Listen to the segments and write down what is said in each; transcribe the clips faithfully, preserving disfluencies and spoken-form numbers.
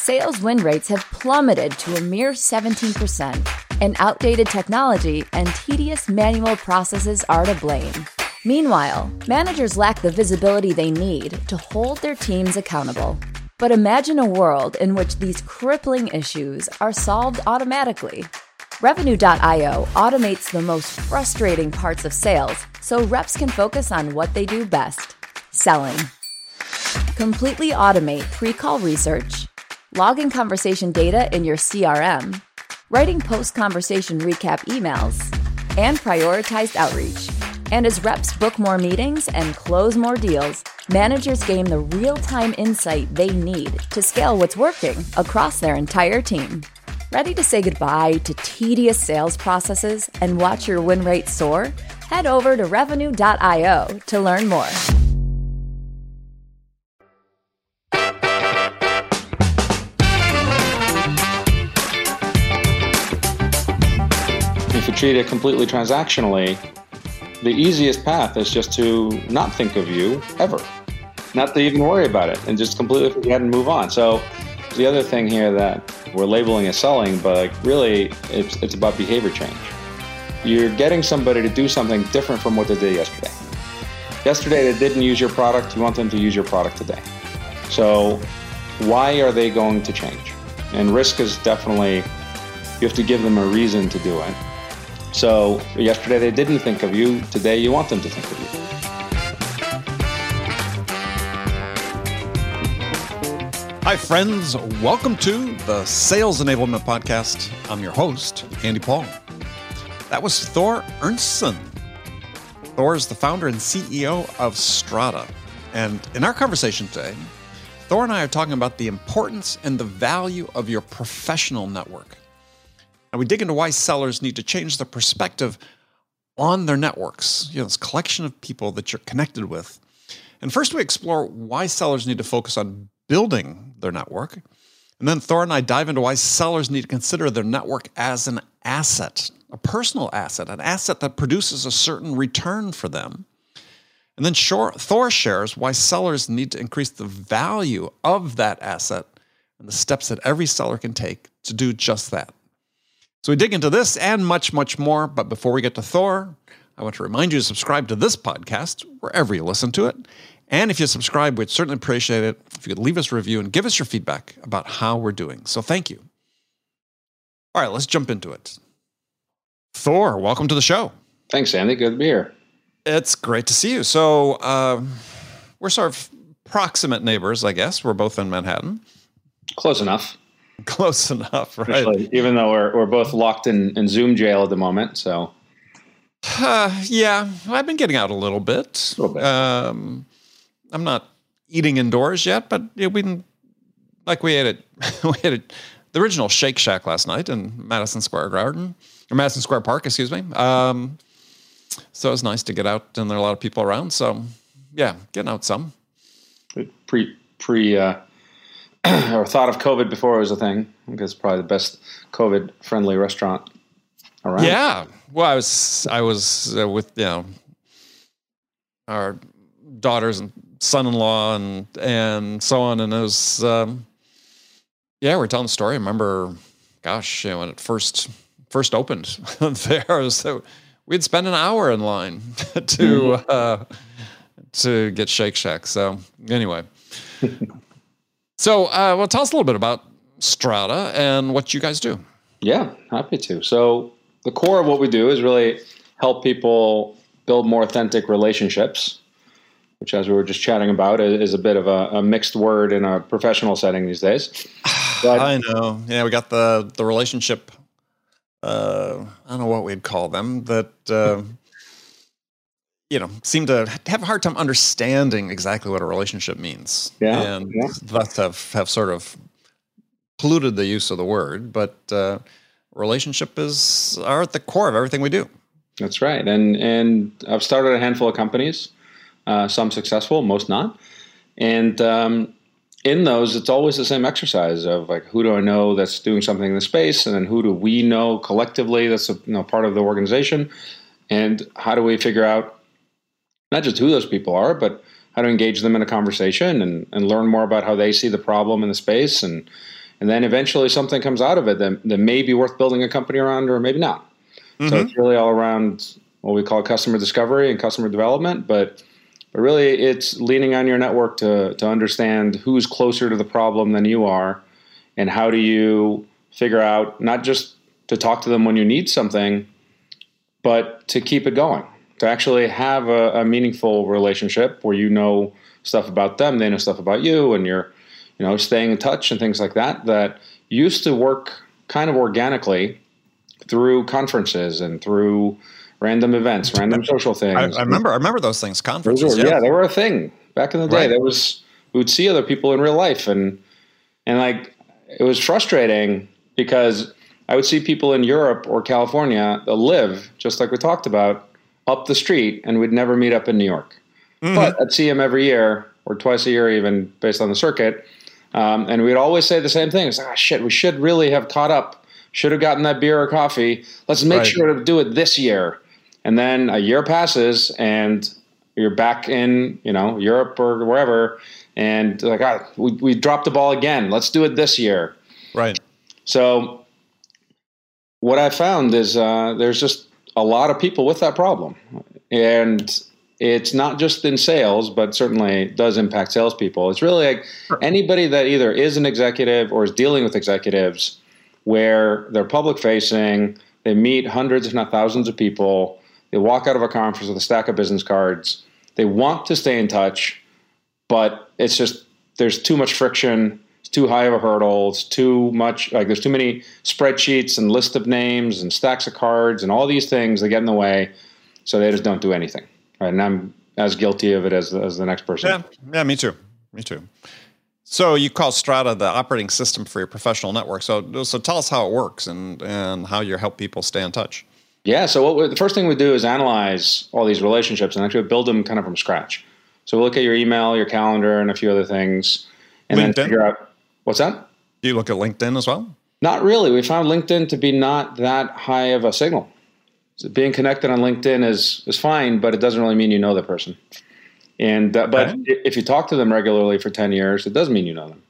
sales win rates have plummeted to a mere seventeen percent, and outdated technology and tedious manual processes are to blame. Meanwhile, managers lack the visibility they need to hold their teams accountable. But imagine a world in which these crippling issues are solved automatically. Revenue dot io automates the most frustrating parts of sales so reps can focus on what they do best, selling. Completely automate pre-call research, logging conversation data in your C R M, writing post-conversation recap emails, and prioritized outreach. And as reps book more meetings and close more deals, managers gain the real-time insight they need to scale what's working across their entire team. Ready to say goodbye to tedious sales processes and watch your win rate soar? Head over to Revenue dot io to learn more. If you treat it completely transactionally, the easiest path is just to not think of you ever, not to even worry about it and just completely forget and move on. So the other thing here that we're labeling as selling, but like really it's, it's about behavior change. You're getting somebody to do something different from what they did yesterday. Yesterday they didn't use your product, you want them to use your product today. So why are they going to change? And risk is definitely, you have to give them a reason to do it. So yesterday they didn't think of you, today you want them to think of you. Hi friends, welcome to the Sales Enablement Podcast. I'm your host, Andy Paul. That was Thor Ernstson. Thor is the founder and C E O of Strata. And in our conversation today, Thor and I are talking about the importance and the value of your professional network. And we dig into why sellers need to change their perspective on their networks, you know, this collection of people that you're connected with. And first we explore why sellers need to focus on building their network. And then Thor and I dive into why sellers need to consider their network as an asset, a personal asset, an asset that produces a certain return for them. And then Thor shares why sellers need to increase the value of that asset and the steps that every seller can take to do just that. So we dig into this and much, much more. But before we get to Thor, I want to remind you to subscribe to this podcast wherever you listen to it. And if you subscribe, we'd certainly appreciate it if you could leave us a review and give us your feedback about how we're doing. So thank you. All right, let's jump into it. Thor, welcome to the show. Thanks, Andy. Good to be here. It's great to see you. So uh, we're sort of proximate neighbors, I guess. We're both in Manhattan. Close enough. Close enough, right? Actually, even though we're we're both locked in, in Zoom jail at the moment, so. Uh, yeah, I've been getting out a little bit. A little bit. Um, I'm not eating indoors yet, but yeah, we didn't, like we ate it. We ate it, the original Shake Shack last night in Madison Square Garden, or Madison Square Park, excuse me. Um, so it was nice to get out, and there are a lot of people around. So yeah, getting out some. Pre pre. Uh, or thought of COVID before it was a thing. I think it's probably the best COVID-friendly restaurant around. Yeah. Well, I was I was uh, with you know our daughters and son-in-law and and so on, and it was um, yeah, we we're telling the story. I remember, gosh, you know, when it first first opened there, was, uh, we'd spend an hour in line to uh, to get Shake Shack. So anyway. So, uh, well, tell us a little bit about Strata and what you guys do. Yeah, happy to. So the core of what we do is really help people build more authentic relationships, which, as we were just chatting about, is a bit of a, a mixed word in a professional setting these days. But, I know. Yeah, we got the, the relationship, uh, I don't know what we'd call them, that... Uh, you know, seem to have a hard time understanding exactly what a relationship means. Yeah, and yeah. thus have, have sort of polluted the use of the word. But uh, relationship is are at the core of everything we do. That's right. And and I've started a handful of companies, uh, some successful, most not. And um, in those, it's always the same exercise of like, who do I know that's doing something in the space? And then who do we know collectively that's a, you know, part of the organization? And how do we figure out not just who those people are, but how to engage them in a conversation and, and learn more about how they see the problem in the space and And then eventually something comes out of it that, that may be worth building a company around or maybe not. Mm-hmm. So it's really all around what we call customer discovery and customer development. But, but really it's leaning on your network to, to understand who's closer to the problem than you are. And how do you figure out not just to talk to them when you need something, but to keep it going, to actually have a, a meaningful relationship where you know stuff about them, they know stuff about you, and you're, you know, staying in touch and things like that, that used to work kind of organically through conferences and through random events, random social things. I, I remember, I remember those things, conferences. Were, yeah. yeah, they were a thing back in the day. Right. There was, we would see other people in real life, and and like it was frustrating because I would see people in Europe or California that live, just like we talked about, up the street, and we'd never meet up in New York. Mm-hmm. But I'd see them every year or twice a year, even based on the circuit. Um, and we'd always say the same thing. It's like, ah, shit, we should really have caught up. Should have gotten that beer or coffee. Let's make right. sure to do it this year. And then a year passes and you're back in, you know, Europe or wherever. And like, ah, we, we dropped the ball again. Let's do it this year. Right. So what I found is uh, there's just a lot of people with that problem. And it's not just in sales, but certainly does impact salespeople. It's really like anybody that either is an executive or is dealing with executives where they're public facing, they meet hundreds, if not thousands of people, they walk out of a conference with a stack of business cards, they want to stay in touch, but it's just, there's too much friction, it's too high of a hurdle, it's too much, like there's too many spreadsheets and lists of names and stacks of cards and all these things that get in the way, so they just don't do anything. Right, and I'm as guilty of it as, as the next person. Yeah, yeah, me too, me too. So you call Strata the operating system for your professional network. So, so tell us how it works and, and how you help people stay in touch. Yeah, so what we, the first thing we do is analyze all these relationships and actually build them kind of from scratch. So we look at your email, your calendar, and a few other things, and LinkedIn? Then figure out what's that. Do you look at LinkedIn as well? Not really. We found LinkedIn to be not that high of a signal. So being connected on LinkedIn is is fine, but it doesn't really mean you know the person. And uh, but okay. if you talk to them regularly for ten years, it does mean you know them.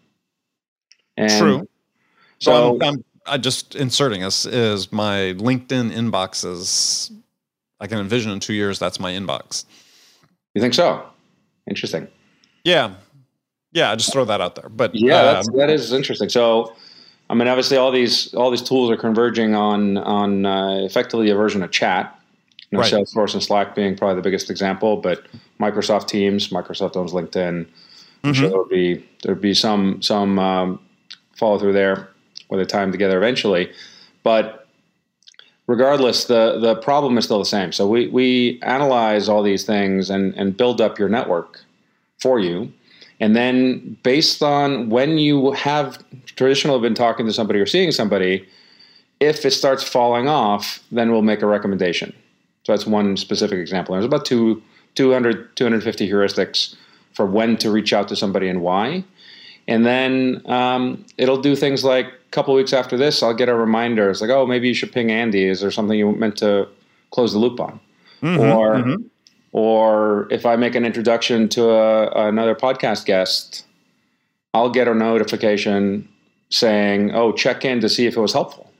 And True. So, so I'm, I'm I just inserting this is my LinkedIn inbox is I can envision in two years that's my inbox. You think so? Interesting. Yeah, yeah. I just throw that out there. But yeah, uh, that's, that is interesting. So. I mean, obviously, all these all these tools are converging on on uh, effectively a version of chat. You know, right. Salesforce and Slack being probably the biggest example, but Microsoft Teams, Microsoft owns LinkedIn. I'm mm-hmm. sure there'll be there'd be some some um, follow through there where they tie them together eventually. But regardless, the the problem is still the same. So we we analyze all these things and and build up your network for you. And then based on when you have traditionally been talking to somebody or seeing somebody, if it starts falling off, then we'll make a recommendation. So that's one specific example. There's about two, two hundred, two hundred fifty heuristics for when to reach out to somebody and why. And then um, it'll do things like a couple of weeks after this, I'll get a reminder. It's like, oh, maybe you should ping Andy. Is there something you meant to close the loop on? Mm-hmm, or mm-hmm. Or if I make an introduction to a, another podcast guest, I'll get a notification saying, oh, check in to see if it was helpful.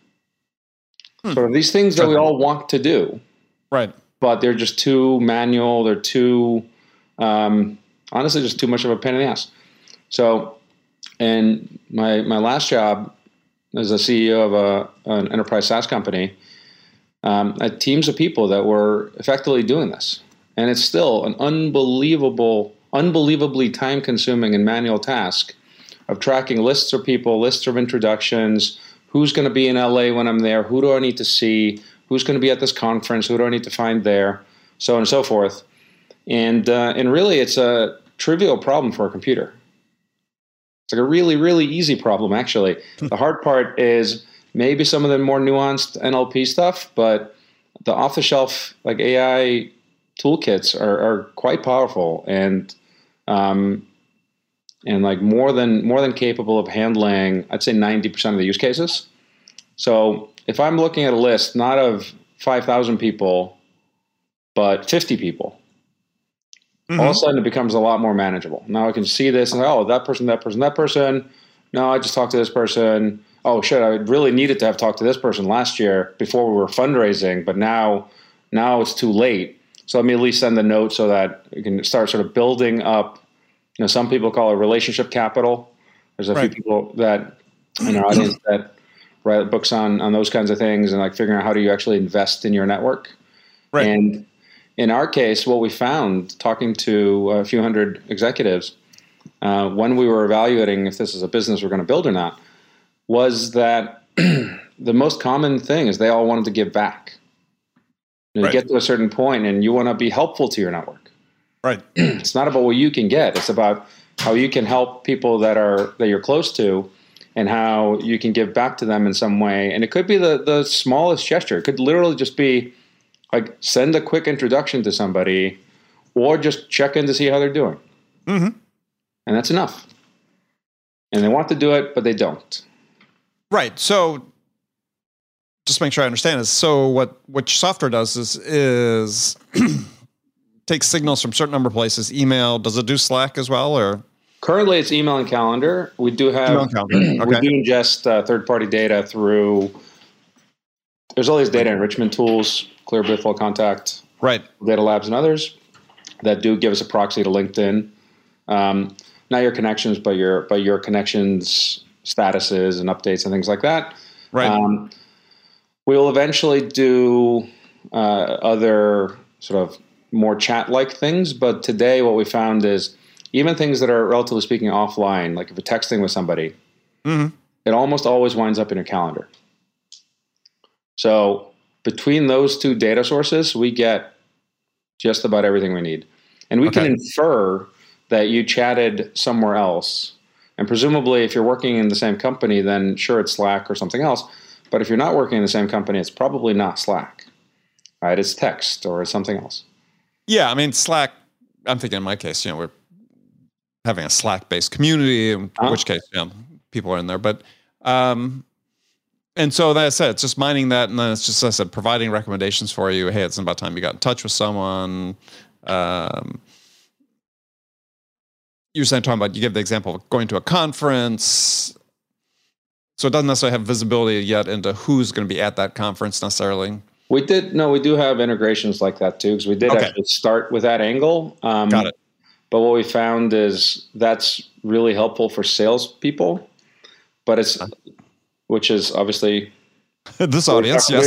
Hmm. So these things that we all want to do. Right. But they're just too manual. They're too, um, honestly, just too much of a pain in the ass. So, and my my last job as a C E O of a, an enterprise SaaS company, um, I had teams of people that were effectively doing this. And it's still an unbelievable, unbelievably time-consuming and manual task of tracking lists of people, lists of introductions, who's going to be in L A when I'm there, who do I need to see, who's going to be at this conference, who do I need to find there, so on and so forth. And uh, and really, it's a trivial problem for a computer. It's like a really, really easy problem, actually. The hard part is maybe some of the more nuanced N L P stuff, but the off-the-shelf like A I toolkits are, are quite powerful and um, and like more than more than capable of handling, I'd say ninety percent of the use cases. So if I'm looking at a list, not of five thousand people, but fifty people, mm-hmm. all of a sudden it becomes a lot more manageable. Now I can see this and oh, that person, that person, that person. no, I just talked to this person. Oh shit, I really needed to have talked to this person last year before we were fundraising, but now, now it's too late. So let me at least send a note so that you can start sort of building up. You know, some people call it relationship capital. There's a right. few people that in our audience that write books on on those kinds of things and like figuring out how do you actually invest in your network. Right. And in our case, what we found talking to a few hundred executives uh, when we were evaluating if this is a business we're going to build or not, was that the most common thing is they all wanted to give back. You, know, right. you get to a certain point and you want to be helpful to your network. Right. It's not about what you can get. It's about how you can help people that are that you're close to and how you can give back to them in some way. And it could be the, the smallest gesture. It could literally just be like send a quick introduction to somebody or just check in to see how they're doing. Mm-hmm. And that's enough. And they want to do it, but they don't. Right. So just make sure I understand is so what, what your software does is, is takes signals from certain number of places, email. Does it do Slack as well? Or currently it's email and calendar. We do have, okay. we do ingest uh, third-party data through, there's all these data enrichment tools, Clearbit, Full Contact, right. Data Labs and others that do give us a proxy to LinkedIn. Um, not your connections, but your, but your connections statuses and updates and things like that. Right. Um, we will eventually do uh, other sort of more chat-like things, but today what we found is even things that are relatively speaking offline, like if you're texting with somebody, mm-hmm. it almost always winds up in your calendar. So between those two data sources, we get just about everything we need. And we okay. can infer that you chatted somewhere else. And presumably, if you're working in the same company, then sure, it's Slack or something else. But if you're not working in the same company, it's probably not Slack, right? It's text or it's something else. Yeah, I mean, Slack, I'm thinking in my case, you know, we're having a Slack-based community, in uh-huh. which case, you know, people are in there. But, um, and so, like I said, it's just mining that, and then it's just, as I said, providing recommendations for you. Hey, it's about time you got in touch with someone. Um, You're saying, talking about, you give the example of going to a conference. So it doesn't necessarily have visibility yet into who's going to be at that conference necessarily. We did, no, we do have integrations like that too, because we did okay. actually start with that angle. Um, Got it. But what we found is that's really helpful for salespeople, but it's, which is obviously this audience, yes.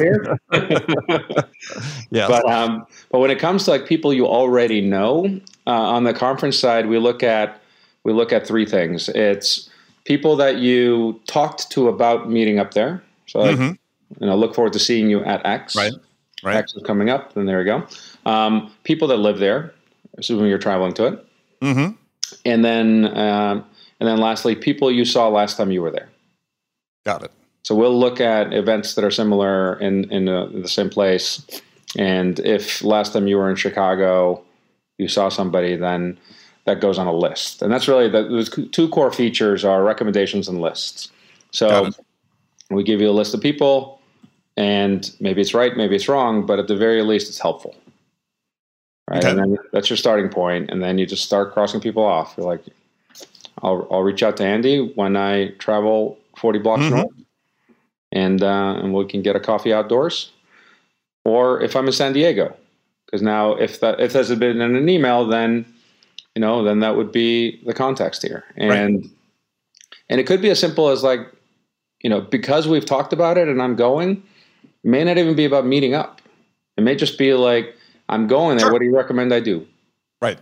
yes. But, um, but when it comes to like people you already know, uh, on the conference side, we look at, we look at three things. It's people that you talked to about meeting up there. So like, mm-hmm. you know, look forward to seeing you at X. Right. Right. X is coming up. Then there we go. Um, people that live there, assuming you're traveling to it. Mm-hmm. And then, um, and then lastly, people you saw last time you were there. Got it. So we'll look at events that are similar in, in, uh, in the same place. And if last time you were in Chicago, you saw somebody, then that goes on a list. And that's really the, the two core features are recommendations and lists. So we give you a list of people, and maybe it's right, maybe it's wrong, but at the very least, it's helpful. Right. Okay. And then that's your starting point. And then you just start crossing people off. You're like, I'll, I'll reach out to Andy when I travel forty blocks mm-hmm. north. And uh, and we can get a coffee outdoors, or if I'm in San Diego, because now if that if there's been in an email, then you know then that would be the context here, and right. and it could be as simple as like you know because we've talked about it and I'm going, it may not even be about meeting up. It may just be like I'm going there. Sure. What do you recommend I do? Right.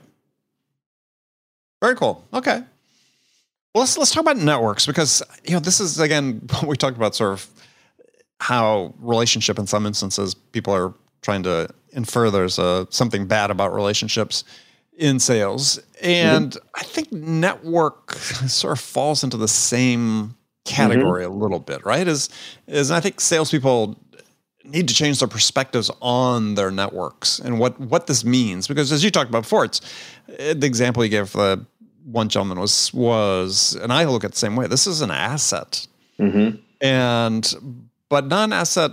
Very cool. Okay. Well, let's let's talk about networks, because you know this is again we talked about sort of how relationship in some instances people are trying to infer there's a, something bad about relationships in sales, and mm-hmm. I think network sort of falls into the same category mm-hmm. a little bit, right? Is is I think salespeople need to change their perspectives on their networks and what what this means, because as you talked about before, it's the example you gave for the one gentleman was, was, and I look at it the same way. This is an asset, mm-hmm. and, but not an asset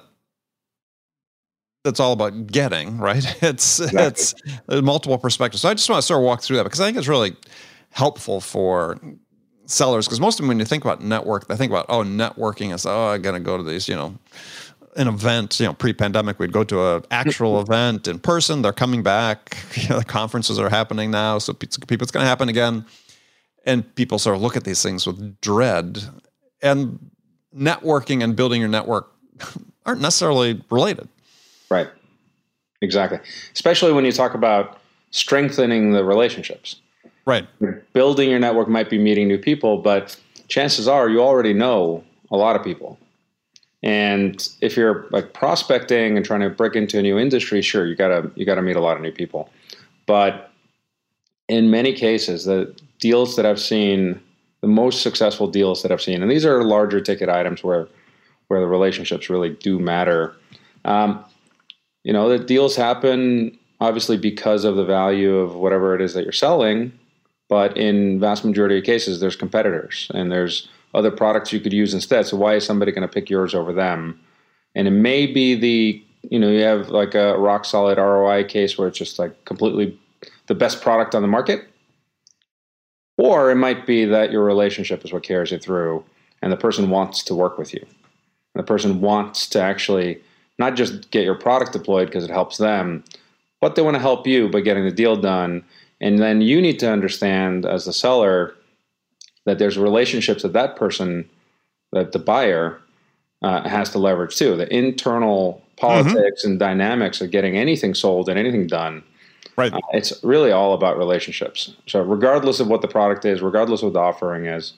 that's all about getting, right? It's, exactly. it's multiple perspectives. So I just want to sort of walk through that, because I think it's really helpful for sellers, because most of them, when you think about network, they think about, oh, networking is, oh, I'm going to go to these, you know, an event, you know, pre-pandemic, we'd go to an actual event in person. They're coming back. You know, the conferences are happening now. So people, it's going to happen again. And people sort of look at these things with dread. And networking and building your network aren't necessarily related. Right. Exactly. Especially when you talk about strengthening the relationships. Right. Building your network might be meeting new people, but chances are you already know a lot of people. And if you're like prospecting and trying to break into a new industry, sure, you gotta you gotta meet a lot of new people. But in many cases, the deals that I've seen, the most successful deals that I've seen, and these are larger ticket items where where the relationships really do matter. Um, you know, the deals happen obviously because of the value of whatever it is that you're selling. But in vast majority of cases, there's competitors and there's other products you could use instead. So why is somebody going to pick yours over them? And it may be the, you know, you have like a rock solid R O I case where it's just like completely the best product on the market. Or it might be that your relationship is what carries you through and the person wants to work with you. And the person wants to actually not just get your product deployed because it helps them, but they want to help you by getting the deal done. And then you need to understand as the seller that there's relationships that that person, that the buyer uh, has to leverage too. The internal politics mm-hmm. and dynamics of getting anything sold and anything done. Right. Uh, it's really all about relationships. So regardless of what the product is, regardless of what the offering is.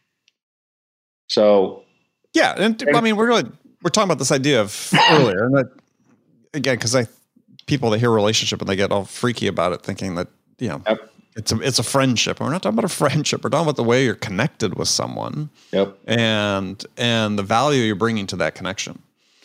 So. Yeah. And, and I mean, we're really, we're talking about this idea of earlier. And that, again, because I people that hear relationship and they get all freaky about it thinking that, you know, yep. it's a, it's a friendship. And we're not talking about a friendship. We're talking about the way you're connected with someone. Yep. And, and the value you're bringing to that connection.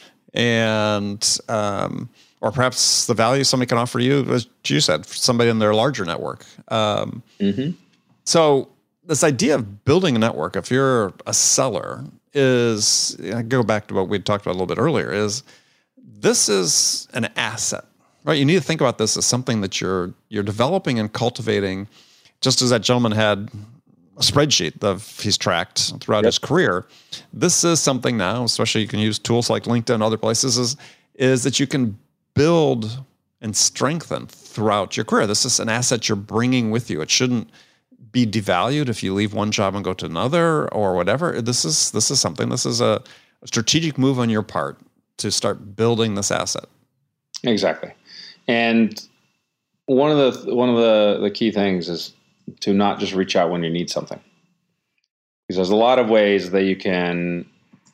And, um, or perhaps the value somebody can offer you, as you said, somebody in their larger network. Um, mm-hmm. So this idea of building a network, if you're a seller, is, I go back to what we talked about a little bit earlier, is this is an asset. Right, you need to think about this as something that you're you're developing and cultivating, just as that gentleman had a spreadsheet of he's tracked throughout yep. his career. This is something now, especially you can use tools like LinkedIn and other places, is, is that you can build and strengthen throughout your career. This is an asset you're bringing with you. It shouldn't be devalued if you leave one job and go to another or whatever. This is this is something. This is a, a strategic move on your part to start building this asset. Exactly. And one of the one of the, the key things is to not just reach out when you need something. Because there's a lot of ways that you can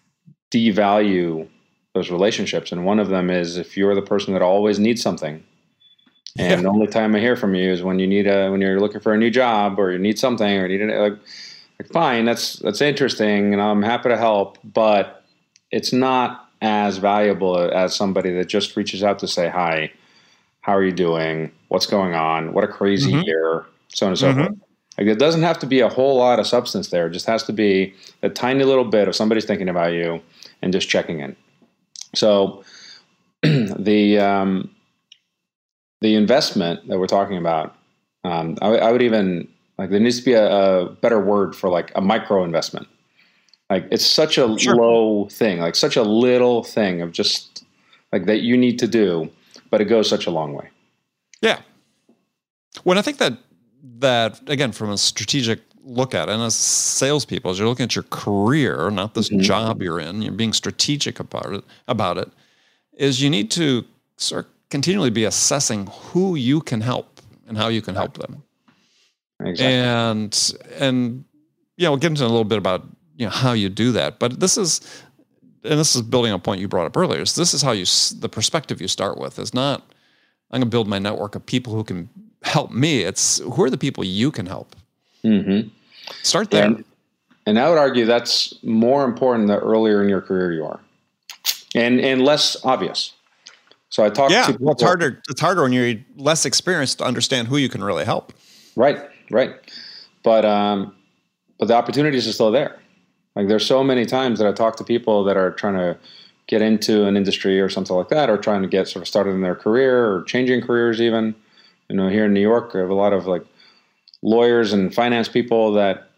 devalue those relationships. And one of them is if you're the person that always needs something. And yeah. the only time I hear from you is when you need a when you're looking for a new job or you need something or you need a, like, like fine, that's that's interesting and I'm happy to help, but it's not as valuable as somebody that just reaches out to say hi. How are you doing? What's going on? What a crazy mm-hmm. year, so on and so mm-hmm. forth. Like, it doesn't have to be a whole lot of substance there. It just has to be a tiny little bit of somebody's thinking about you and just checking in. So the um, the investment that we're talking about, um, I, I would even, like, there needs to be a, a better word for like a micro investment. Like, it's such a sure. low thing, like such a little thing of just like that you need to do. But it goes such a long way. Yeah. When I think that, that again, from a strategic look at it, and as salespeople, as you're looking at your career, not this mm-hmm. job you're in, you're being strategic about it, about it, is you need to sort of continually be assessing who you can help and how you can help them. Exactly. And, and, you know, we'll get into a little bit about, you know, how you do that. But this is, and this is building on a point you brought up earlier, is this is how you, the perspective you start with is not, I'm going to build my network of people who can help me. It's who are the people you can help? Mm-hmm. Start there. And, and I would argue that's more important the earlier in your career you are and, and less obvious. So I talked yeah, to people. Well, it's harder, it's harder when you're less experienced to understand who you can really help. Right. Right. But, um, but the opportunities are still there. Like, there's so many times that I talk to people that are trying to get into an industry or something like that, or trying to get sort of started in their career or changing careers even. You know, here in New York, I have a lot of like lawyers and finance people that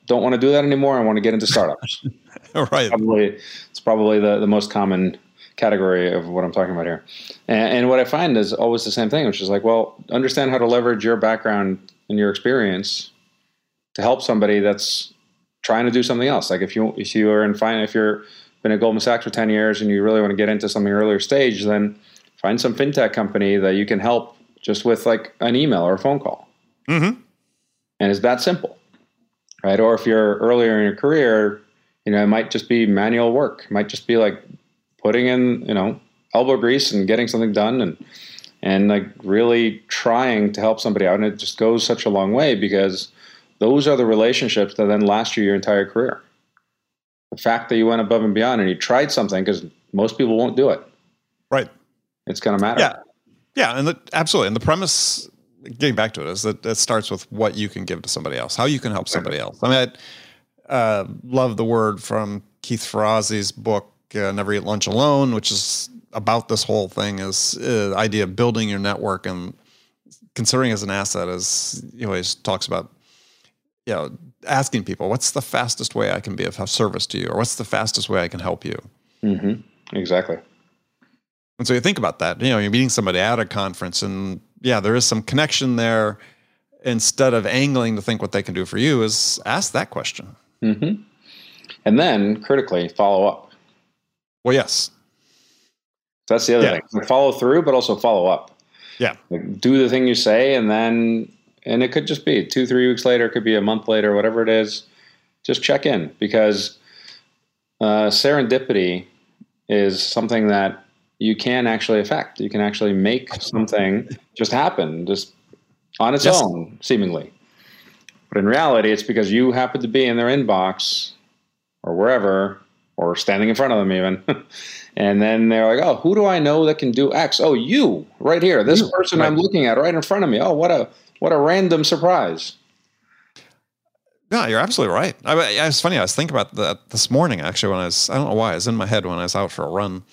don't want to do that anymore. I want to get into startups. Right. Probably, it's probably the, the most common category of what I'm talking about here. And, and what I find is always the same thing, which is like, well, understand how to leverage your background and your experience to help somebody that's trying to do something else. Like if you if you are in finance, if you're been at Goldman Sachs for ten years and you really want to get into something earlier stage, then find some fintech company that you can help just with like an email or a phone call. Mm-hmm. And it's that simple, right? Or if you're earlier in your career, you know, it might just be manual work. It might just be like putting in, you know, elbow grease and getting something done and and like really trying to help somebody out. And it just goes such a long way because those are the relationships that then last you your entire career. The fact that you went above and beyond and you tried something, because most people won't do it. Right. It's going to matter. Yeah. Yeah. And the, absolutely. And the premise, getting back to it, is that it starts with what you can give to somebody else, how you can help somebody else. I mean, I uh, love the word from Keith Ferrazzi's book, uh, Never Eat Lunch Alone, which is about this whole thing, is uh, the idea of building your network and considering as an asset, as he always talks about, you know, asking people, what's the fastest way I can be of service to you? Or what's the fastest way I can help you? Mm-hmm. Exactly. And so you think about that, you know, you're meeting somebody at a conference and yeah, there is some connection there. Instead of angling to think what they can do for you, is ask that question. Mm-hmm. And then critically follow up. Well, yes. That's the other yeah. thing. Follow through, but also follow up. Yeah. Like, do the thing you say, and then, and it could just be two, three weeks later, it could be a month later, whatever it is. Just check in, because uh, serendipity is something that you can actually affect. You can actually make something just happen, just on its yes. own, seemingly. But in reality, it's because you happen to be in their inbox or wherever, or standing in front of them even. And then they're like, oh, who do I know that can do X? Oh, you, right here. This person right. I'm looking at right in front of me. Oh, what a what a random surprise. No, you're absolutely right. I mean, it's funny. I was thinking about that this morning, actually, when I was, I don't know why, it was in my head when I was out for a run.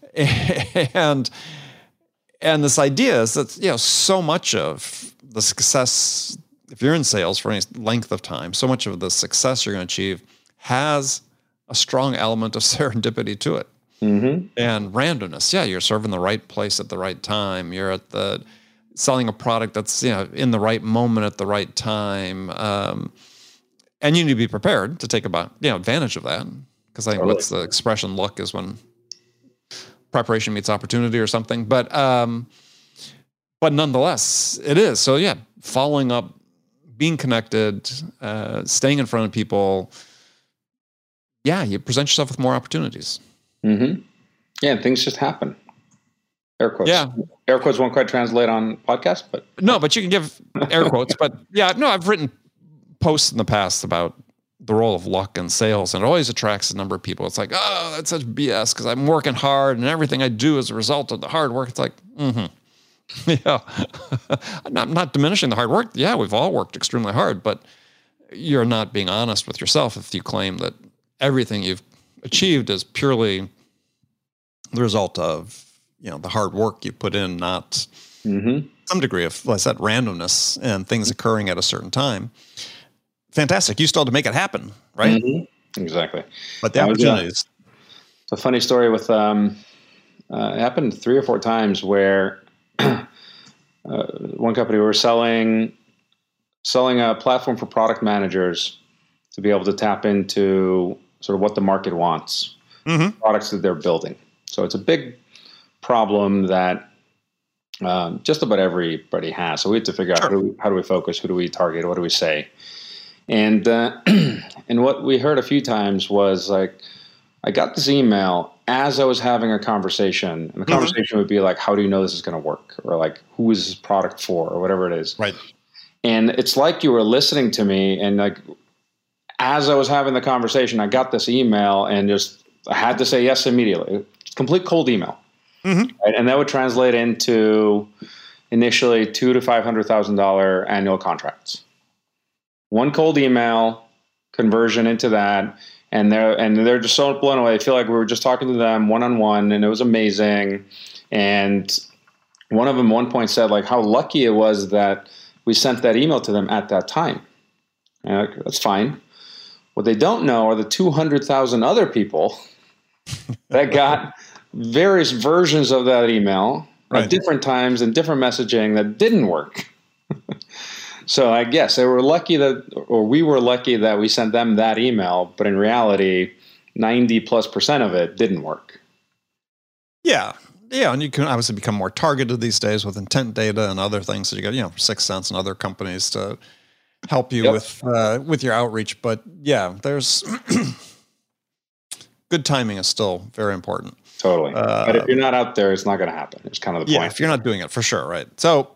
And and this idea is that, you know, so much of the success, if you're in sales for any length of time, so much of the success you're going to achieve has a strong element of serendipity to it. Mm-hmm. And randomness. Yeah, you're serving the right place at the right time. You're at the selling a product that's, you know, in the right moment at the right time. Um, and you need to be prepared to take about, you know, advantage of that. Because I think totally. what's the expression, luck is when preparation meets opportunity or something. But um, but nonetheless, it is. So yeah, following up, being connected, uh, staying in front of people. Yeah, you present yourself with more opportunities. Mm-hmm. Yeah, and things just happen. Air quotes. Yeah. Air quotes won't quite translate on podcast, but no, but you can give air quotes. But yeah, no, I've written posts in the past about the role of luck in sales, and it always attracts a number of people. It's like, oh, that's such B S because I'm working hard and everything I do is a result of the hard work. It's like, mm-hmm. Yeah. I'm not, not diminishing the hard work. Yeah, we've all worked extremely hard, but you're not being honest with yourself if you claim that everything you've achieved is purely the result of, you know, the hard work you put in, not mm-hmm. some degree of, like I said, randomness and things occurring at a certain time. Fantastic. You still have to make it happen, right? Mm-hmm. Exactly. But the opportunities. It's a funny story with, um, uh, it happened three or four times where uh, one company we were selling, selling a platform for product managers to be able to tap into sort of what the market wants, mm-hmm. products that they're building. So it's a big problem that um, just about everybody has. So we had to figure out sure. how, do we, how do we focus, who do we target, what do we say? And uh, and what we heard a few times was like, I got this email as I was having a conversation, and the mm-hmm. conversation would be like, how do you know this is going to work? Or like, who is this product for? Or whatever it is. Right. And it's like you were listening to me, and like, as I was having the conversation, I got this email and just I had to say yes immediately. Complete cold email, mm-hmm. right? And that would translate into initially two to five hundred thousand dollar annual contracts. One cold email conversion into that, and they're and they're just so blown away. I feel like we were just talking to them one on one, and it was amazing. And one of them, at one point, said like how lucky it was that we sent that email to them at that time. And like, that's fine. What they don't know are the two hundred thousand other people that got various versions of that email right. at different times and different messaging that didn't work. So I guess they were lucky that, or we were lucky that we sent them that email, but in reality, ninety plus percent of it didn't work. Yeah. Yeah. And you can obviously become more targeted these days with intent data and other things. So you got, you know, Sixth Sense and other companies to help you yep. with, uh, with your outreach. But yeah, there's good timing is still very important. Totally. Uh, but if you're not out there, it's not going to happen. It's kind of the yeah, point. If you're not doing it, for sure. Right. So,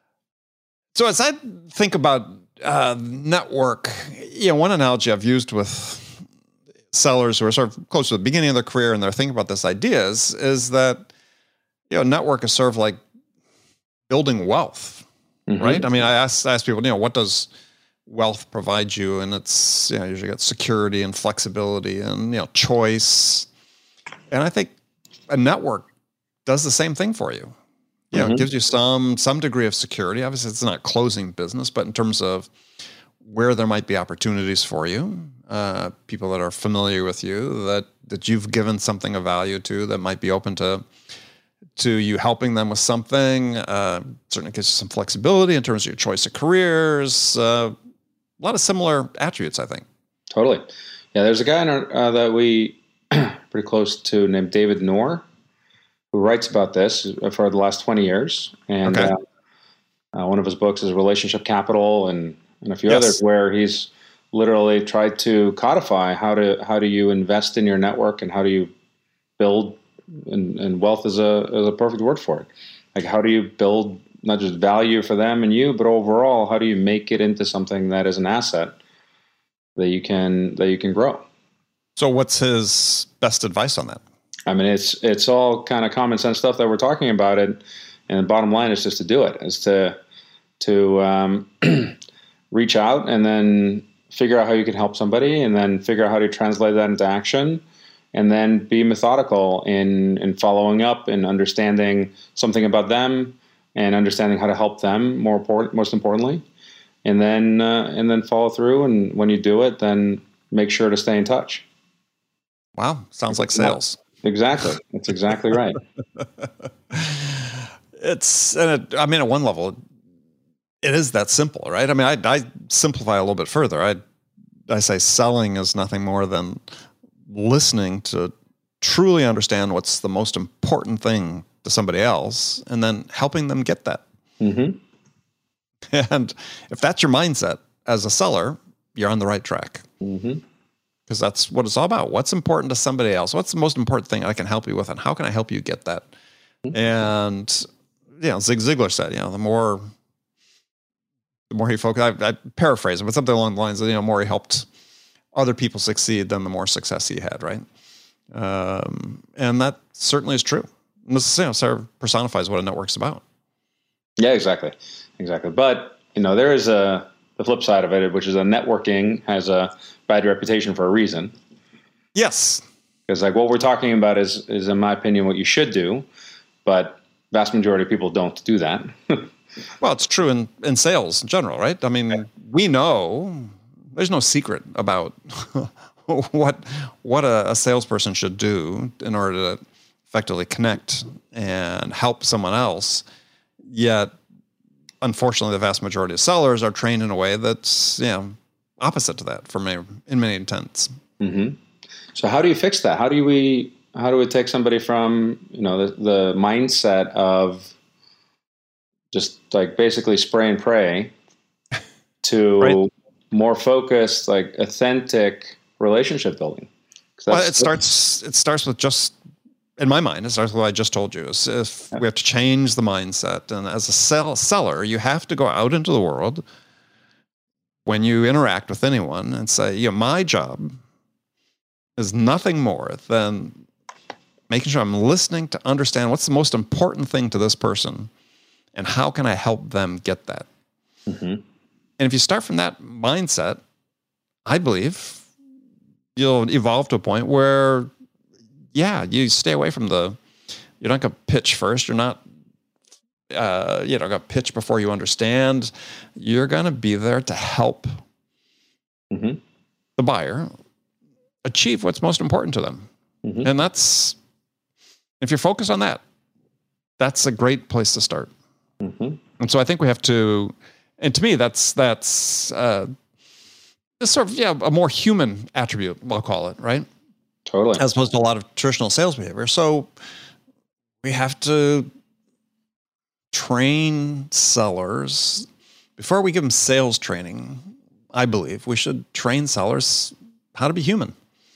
so as I think about uh, network, you know, one analogy I've used with sellers who are sort of close to the beginning of their career and they're thinking about this idea is, is that, you know, network is sort of like building wealth, mm-hmm. right? I mean, I ask, I ask people, you know, what does wealth provide you? And it's, you know, usually got security and flexibility and, you know, choice. And I think a network does the same thing for you. You know, mm-hmm. it gives you some some degree of security. Obviously, it's not closing business, but in terms of where there might be opportunities for you, uh, people that are familiar with you, that that you've given something of value to, that might be open to to you helping them with something. Uh, certainly gives you some flexibility in terms of your choice of careers. Uh, a lot of similar attributes, I think. Totally. Yeah, there's a guy in our, uh, that we pretty close to named David Noor, who writes about this for the last twenty years. And okay. uh, uh, one of his books is Relationship Capital and, and a few yes. others where he's literally tried to codify how to how do you invest in your network and how do you build, and, and wealth is a, is a perfect word for it. Like how do you build not just value for them and you, but overall, how do you make it into something that is an asset that you can that you can grow? So what's his best advice on that? I mean, it's it's all kind of common sense stuff that we're talking about, and and the bottom line is just to do it, is to to um, reach out and then figure out how you can help somebody, and then figure out how to translate that into action, and then be methodical in in following up and understanding something about them and understanding how to help them more important, most importantly, and then uh, and then follow through. And when you do it, then make sure to stay in touch. Wow, sounds like sales. Exactly. That's exactly right. It's, and it, I mean, at one level, it is that simple, right? I mean, I, I simplify a little bit further. I, I say selling is nothing more than listening to truly understand what's the most important thing to somebody else and then helping them get that. Mm-hmm. And if that's your mindset as a seller, you're on the right track. Mm-hmm. Because that's what it's all about. What's important to somebody else? What's the most important thing I can help you with? And how can I help you get that? Mm-hmm. And, you know, Zig Ziglar said, you know, the more, the more he focused, I, I paraphrase it, but something along the lines of, you know, the more he helped other people succeed, then the more success he had, right? Um, and that certainly is true. And this, you know, sort of personifies what a network's about. Yeah, exactly. Exactly. But, you know, there is a, the flip side of it, which is that networking has a bad reputation for a reason. Yes. Because like what we're talking about is, is in my opinion, what you should do, but vast majority of people don't do that. Well, it's true in, in sales in general, right? I mean, yeah. we know there's no secret about what what a, a salesperson should do in order to effectively connect and help someone else. Yet, unfortunately, the vast majority of sellers are trained in a way that's, you know, opposite to that for many, in many intents. Mm-hmm. So how do you fix that? How do we, how do we take somebody from, you know, the, the mindset of just like basically spray and pray to right. more focused, like authentic relationship building? Well, it starts, it starts with just, in my mind, it starts with what I just told you, is if yeah. we have to change the mindset. And as a sell, seller, you have to go out into the world when you interact with anyone and say, you know, my job is nothing more than making sure I'm listening to understand what's the most important thing to this person and how can I help them get that. Mm-hmm. And if you start from that mindset, I believe you'll evolve to a point where, yeah, you stay away from the, you're not going to pitch first. You're not, uh, you know, going to pitch before you understand. You're going to be there to help mm-hmm. the buyer, achieve what's most important to them. Mm-hmm. And that's, if you're focused on that, that's a great place to start. Mm-hmm. And so I think we have to, and to me, that's, that's, uh, this sort of, yeah, a more human attribute, I'll call it, right? Totally. As opposed to a lot of traditional sales behavior. So we have to train sellers before we give them sales training. I believe we should train sellers how to be human.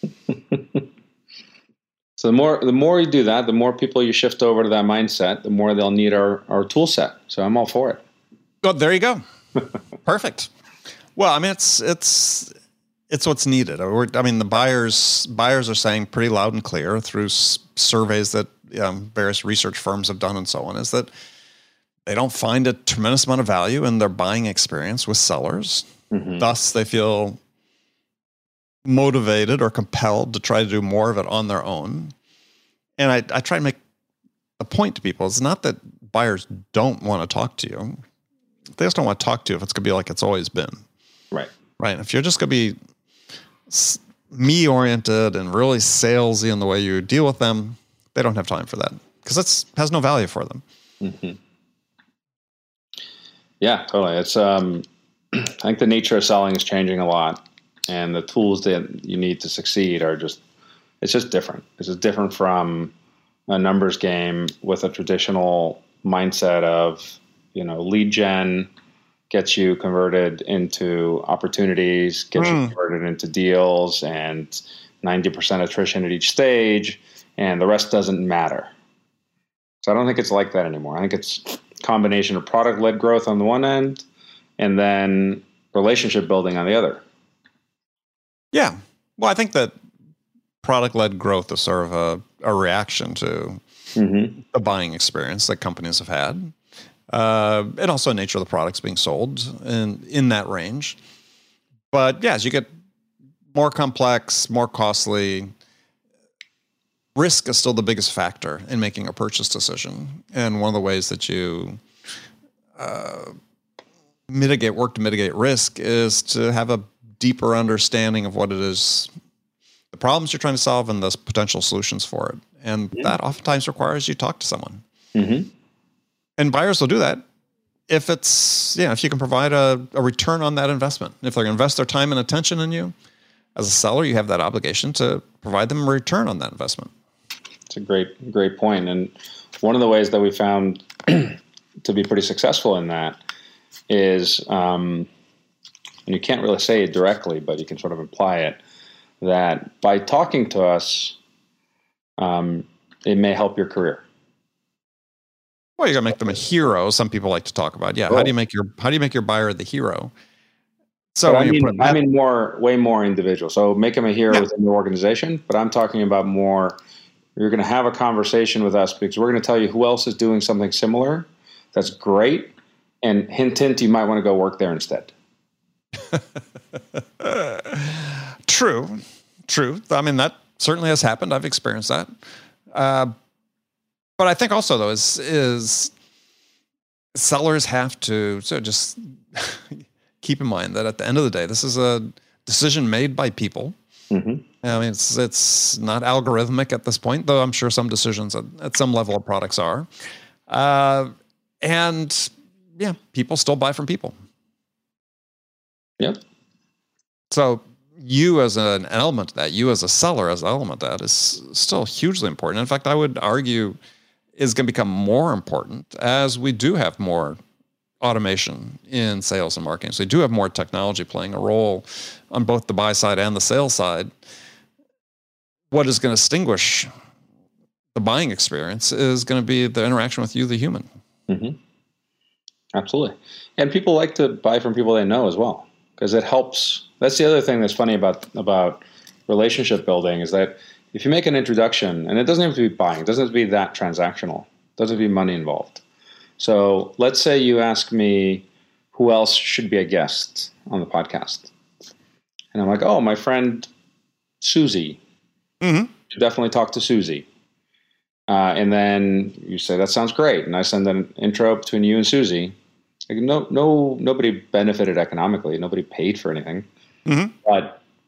So the more the more you do that, the more people you shift over to that mindset, the more they'll need our, our tool set. So I'm all for it. Oh, there you go. Perfect. Well, I mean, it's it's it's what's needed. I mean, the buyers buyers are saying pretty loud and clear through s- surveys that um, various research firms have done and so on, is that they don't find a tremendous amount of value in their buying experience with sellers. Mm-hmm. Thus, they feel motivated or compelled to try to do more of it on their own. And I, I try to make a point to people. It's not that buyers don't want to talk to you. They just don't want to talk to you if it's going to be like it's always been. Right. Right. If you're just going to be me-oriented and really salesy in the way you deal with them, they don't have time for that because it has no value for them. Mm-hmm. Yeah, totally. It's um, I think the nature of selling is changing a lot. And the tools that you need to succeed are just, it's just different. It's just different from a numbers game with a traditional mindset of, you know, lead gen gets you converted into opportunities, gets mm. you converted into deals, and ninety percent attrition at each stage, and the rest doesn't matter. So I don't think it's like that anymore. I think it's a combination of product-led growth on the one end and then relationship building on the other. Yeah. Well, I think that product-led growth is sort of a, a reaction to mm-hmm. the buying experience that companies have had. Uh, and also the nature of the products being sold in, in that range. But yeah, as you get more complex, more costly, risk is still the biggest factor in making a purchase decision. And one of the ways that you uh, mitigate, work to mitigate risk is to have a deeper understanding of what it is, the problems you're trying to solve and the potential solutions for it. And yeah. that oftentimes requires you talk to someone. Mm-hmm. And buyers will do that if it's, yeah, if you can provide a, a return on that investment. If they're going to invest their time and attention in you, as a seller, you have that obligation to provide them a return on that investment. It's a great, great point. And one of the ways that we found to be pretty successful in that is, um, and you can't really say it directly, but you can sort of imply it, that by talking to us, um, it may help your career. Well, you got to make them a hero. Some people like to talk about, yeah. Oh. How do you make your How do you make your buyer the hero? So I mean, I mean more, way more individual. So make them a hero yeah. within the organization. But I'm talking about more. You're going to have a conversation with us because we're going to tell you who else is doing something similar. That's great, and hint, hint, you might want to go work there instead. True, true. I mean, that certainly has happened. I've experienced that. Uh, but I think also, though, is is sellers have to so just keep in mind that at the end of the day, this is a decision made by people. Mm-hmm. I mean, it's it's not algorithmic at this point, though I'm sure some decisions at, at some level of products are. Uh, and yeah, people still buy from people. Yep. So you as an element of that, you as a seller as an element of that is still hugely important. In fact, I would argue is going to become more important as we do have more automation in sales and marketing. So we do have more technology playing a role on both the buy side and the sales side. What is going to distinguish the buying experience is going to be the interaction with you, the human. Mm-hmm. Absolutely. And people like to buy from people they know as well, because it helps. That's the other thing that's funny about, about relationship building is that if you make an introduction, and it doesn't have to be buying, it doesn't have to be that transactional, it doesn't have to be money involved. So let's say you ask me who else should be a guest on the podcast. And I'm like, oh, my friend Susie. Mm-hmm. Should definitely talk to Susie. Uh, and then you say, that sounds great. And I send an intro between you and Susie. Like, no, no, nobody benefited economically. Nobody paid for anything. Mm-hmm. But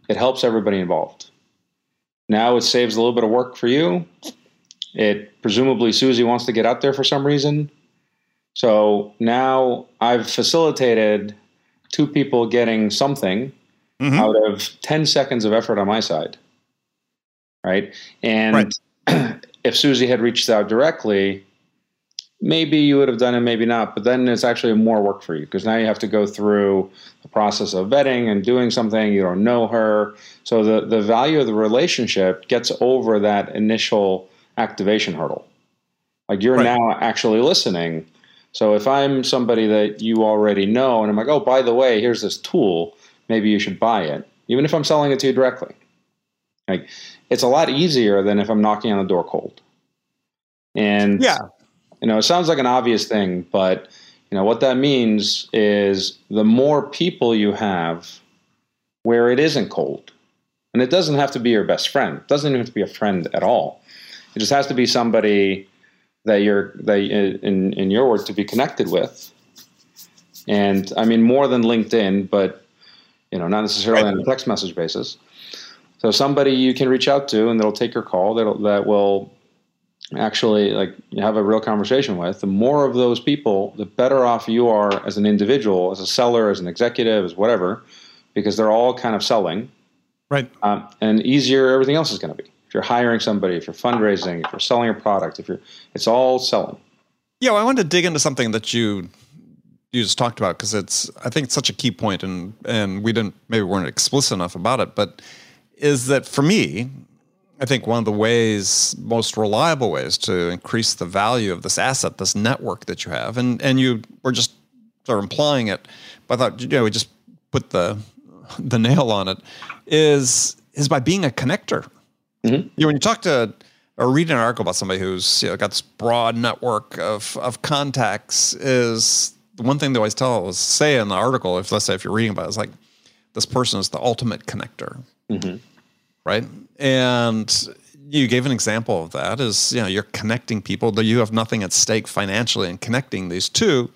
it helps everybody involved. Now it saves a little bit of work for you. It presumably Susie wants to get out there for some reason. So now I've facilitated two people getting something mm-hmm. out of ten seconds of effort on my side. Right. And right. if Susie had reached out directly, maybe you would have done it, maybe not. But then it's actually more work for you because now you have to go through the process of vetting and doing something. You don't know her. So the, the value of the relationship gets over that initial activation hurdle. Like you're right. now actually listening. So if I'm somebody that you already know and I'm like, oh, by the way, here's this tool, maybe you should buy it, even if I'm selling it to you directly. Like it's a lot easier than if I'm knocking on the door cold. And yeah. You know, it sounds like an obvious thing, but you know what that means is the more people you have where it isn't cold, and it doesn't have to be your best friend. It doesn't even have to be a friend at all. It just has to be somebody that you're, that in in your words, to be connected with. And I mean more than LinkedIn, but you know, not necessarily on a text message basis. So somebody you can reach out to, and that'll take your call. That that will. Actually, like you have a real conversation with, the more of those people, the better off you are as an individual, as a seller, as an executive, as whatever, because they're all kind of selling. Right. Um, and easier everything else is going to be. If you're hiring somebody, if you're fundraising, if you're selling a product, if you're, it's all selling. Yeah, well, I wanted to dig into something that you you just talked about because it's, I think it's such a key point, and and we didn't, maybe weren't explicit enough about it, but is that for me, I think one of the ways, most reliable ways to increase the value of this asset, this network that you have, and, and you were just sort of implying it, but I thought, you know, we just put the the nail on it, is is by being a connector. Mm-hmm. You know, when you talk to or read an article about somebody who's, you know, got this broad network of of contacts, is the one thing they always tell us, say in the article, if let's say if you're reading about it, it's like this person is the ultimate connector. Mm-hmm. Right. And you gave an example of that is, you know, you're connecting people that you have nothing at stake financially in connecting these two.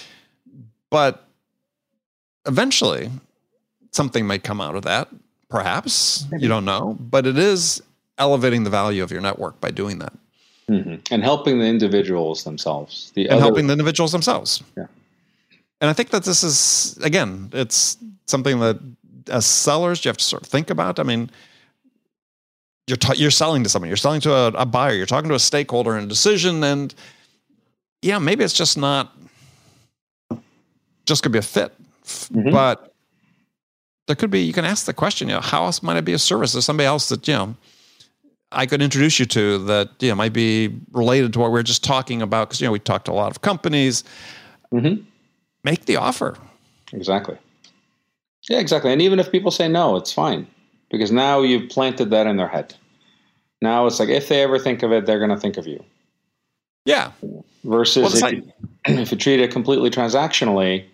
But eventually something may come out of that. Perhaps you don't know, but it is elevating the value of your network by doing that. Mm-hmm. And helping the individuals themselves. The and other- helping the individuals themselves. Yeah. And I think that this is, again, it's something that as sellers, you have to sort of think about. I mean, You're t- you're selling to somebody. You're selling to a, a buyer. You're talking to a stakeholder in a decision, and yeah, maybe it's just not just going to be a fit. Mm-hmm. But there could be. You can ask the question. You know, how else might it be a service? There's somebody else that you know I could introduce you to that you know might be related to what we were just talking about. Because you know we talked to a lot of companies. Mm-hmm. Make the offer. Exactly. Yeah, exactly. And even if people say no, it's fine. Because now you've planted that in their head. Now it's like, if they ever think of it, they're going to think of you. Yeah. Versus well, if, like- you, if you treat it completely transactionally,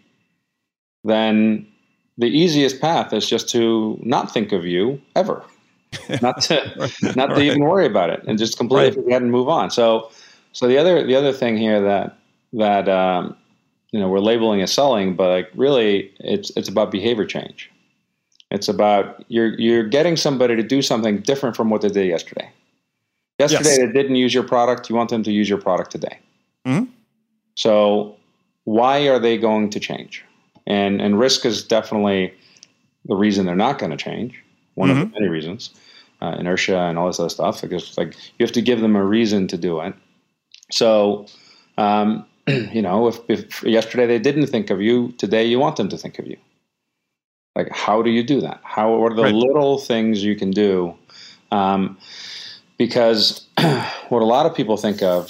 then the easiest path is just to not think of you ever. not to not to right. even worry about it and just completely right. forget and move on. So so the other the other thing here that that um, you know we're labeling as selling, but like really it's it's about behavior change. It's about you're you're getting somebody to do something different from what they did yesterday. Yesterday yes. they didn't use your product. You want them to use your product today. Mm-hmm. So why are they going to change? And and risk is definitely the reason they're not going to change. One mm-hmm. of the many reasons, uh, inertia and all this other stuff. Because like you have to give them a reason to do it. So um, you know if, if yesterday they didn't think of you, today you want them to think of you. Like, how do you do that? How, what are the right. little things you can do? Um, because what a lot of people think of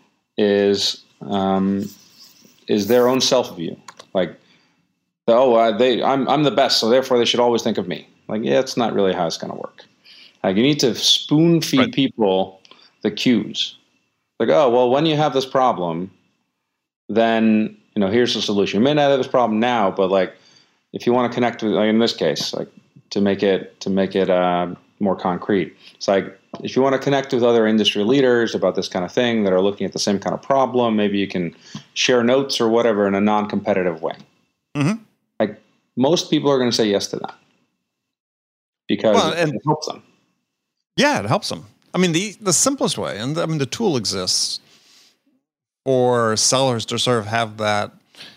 is um, is their own self view. Like, oh, uh, they, I'm I'm the best, so therefore they should always think of me. Like, yeah, it's not really how it's going to work. Like, you need to spoon feed right. people the cues. Like, oh, well, when you have this problem, then you know here's the solution. You may not have this problem now, but like. If you want to connect with, like in this case, like to make it to make it uh, more concrete, it's like if you want to connect with other industry leaders about this kind of thing that are looking at the same kind of problem, maybe you can share notes or whatever in a non-competitive way. Mm-hmm. Like most people are going to say yes to that because well, and, it helps them. Yeah, it helps them. I mean, the, the simplest way, and I mean, the tool exists for sellers to sort of have that,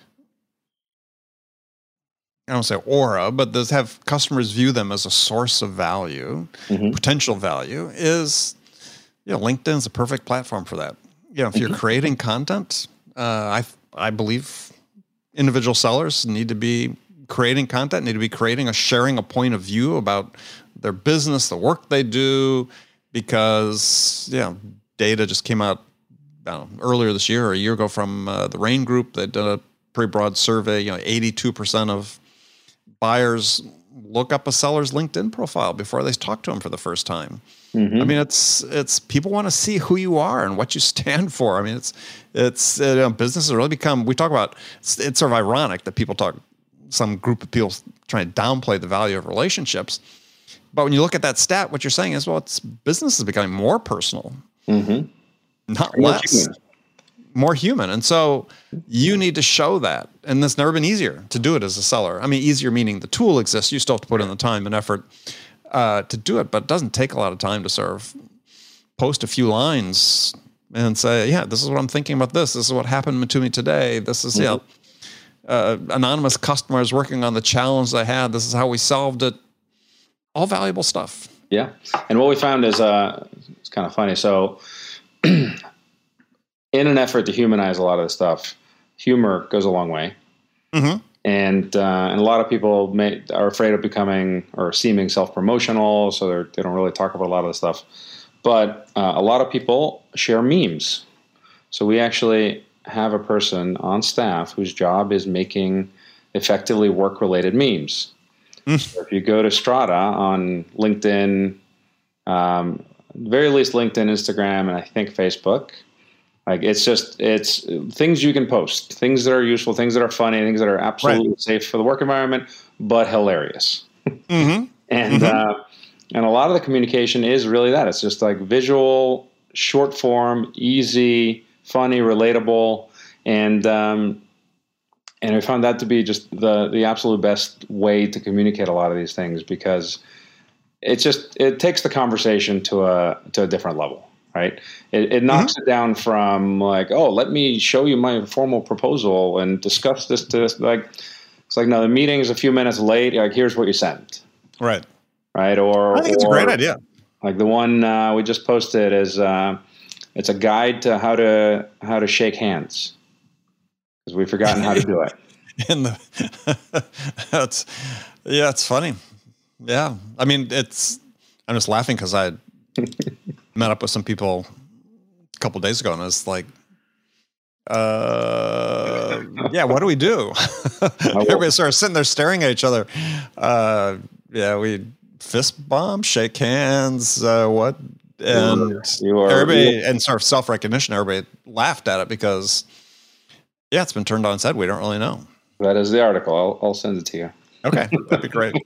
I don't say aura, but does have customers view them as a source of value, mm-hmm. potential value, is, you know, LinkedIn is a perfect platform for that. You know, if you're creating content, uh, I I believe individual sellers need to be creating content, need to be creating a sharing a point of view about their business, the work they do, because, you know, data just came out I don't know, earlier this year or a year ago from uh, the Rain Group that did a pretty broad survey. You know, eighty-two percent of buyers look up a seller's LinkedIn profile before they talk to them for the first time. Mm-hmm. I mean, it's it's people want to see who you are and what you stand for. I mean, it's it's uh, you know, business has really become. We talk about it's, it's sort of ironic that people talk. Some group of people trying to downplay the value of relationships, but when you look at that stat, what you're saying is, well, it's business is becoming more personal, mm-hmm. not more less, human. more human, and so you need to show that. And it's never been easier to do it as a seller. I mean, easier meaning the tool exists. You still have to put in the time and effort uh, to do it, but it doesn't take a lot of time to sort of post a few lines and say, yeah, this is what I'm thinking about this. This is what happened to me today. This is, mm-hmm. you know, uh, anonymous customers working on the challenge they had. This is how we solved it. All valuable stuff. Yeah. And what we found is, uh, it's kind of funny. So in an effort to humanize a lot of this stuff, humor goes a long way. Mm-hmm. And, uh, and a lot of people may, are afraid of becoming or seeming self-promotional, so they're, they don't really talk about a lot of the stuff. But uh, a lot of people share memes. So we actually have a person on staff whose job is making effectively work-related memes. Mm. So if you go to Strata on LinkedIn, um, at the very least LinkedIn, Instagram, and I think Facebook, like it's just, it's things you can post, things that are useful, things that are funny, things that are absolutely right. safe for the work environment, but hilarious. Mm-hmm. and, mm-hmm. uh, and a lot of the communication is really that. It's just like visual, short form, easy, funny, relatable. And, um, and I found that to be just the, the absolute best way to communicate a lot of these things, because it's just, it takes the conversation to a, to a different level. Right. It, it knocks mm-hmm. it down from like, oh, let me show you my formal proposal and discuss this to this. Like, it's like, no, the meeting is a few minutes late. Like, here's what you sent. Right. Right. Or I think it's or, a great idea. Like the one uh, we just posted is uh, it's a guide to how to how to shake hands, because we've forgotten how to do it. And the, that's yeah, it's funny. Yeah, I mean, it's. I'm just laughing because I met up with some people a couple of days ago, and I was like, uh, "Yeah, what do we do?" Everybody started sitting there staring at each other. Uh, yeah, we fist bump, shake hands. Uh, what? And you are, everybody, and sort of self recognition. Everybody laughed at it because, yeah, it's been turned on its head. We don't really know. That is the article. I'll, I'll send it to you. Okay, that'd be great.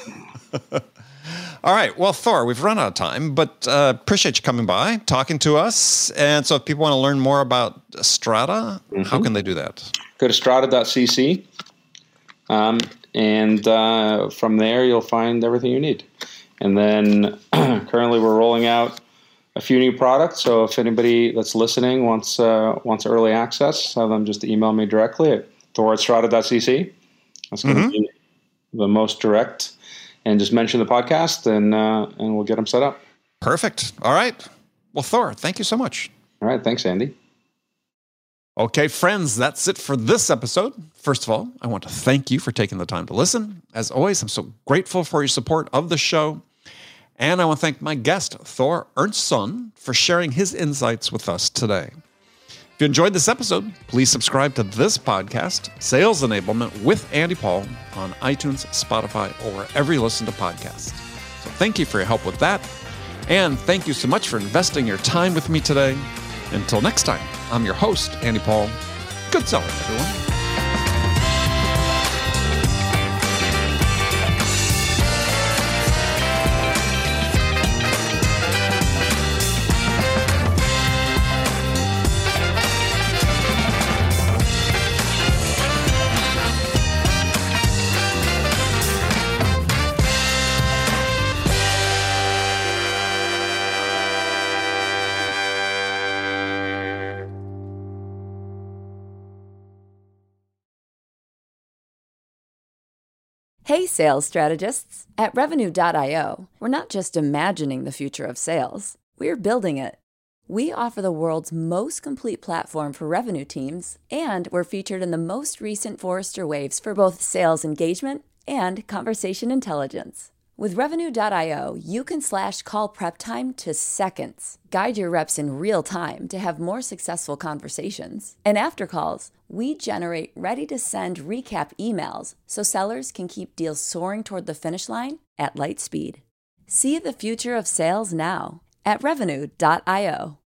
All right. Well, Thor, we've run out of time, but uh, appreciate you coming by, talking to us. And so if people want to learn more about Strata, mm-hmm. how can they do that? Go to strata dot c c. Um, and uh, from there, you'll find everything you need. And then currently we're rolling out a few new products. So if anybody that's listening wants uh, wants early access, have them just email me directly at thor at strata dot c c. That's going to mm-hmm. be the most direct. And just mention the podcast, and uh, and we'll get them set up. Perfect. All right. Well, Thor, thank you so much. All right. Thanks, Andy. Okay, friends, that's it for this episode. First of all, I want to thank you for taking the time to listen. As always, I'm so grateful for your support of the show. And I want to thank my guest, Thor Ernstson, for sharing his insights with us today. If you enjoyed this episode, please subscribe to this podcast, Sales Enablement with Andy Paul, on iTunes, Spotify, or wherever you listen to podcasts. So thank you for your help with that. And thank you so much for investing your time with me today. Until next time, I'm your host, Andy Paul. Good selling, everyone. Hey, sales strategists! At Revenue dot io, we're not just imagining the future of sales, we're building it. We offer the world's most complete platform for revenue teams, and we're featured in the most recent Forrester Waves for both sales engagement and conversation intelligence. With Revenue dot io, you can slash call prep time to seconds, guide your reps in real time to have more successful conversations. And after calls, we generate ready-to-send recap emails so sellers can keep deals soaring toward the finish line at light speed. See the future of sales now at Revenue dot io.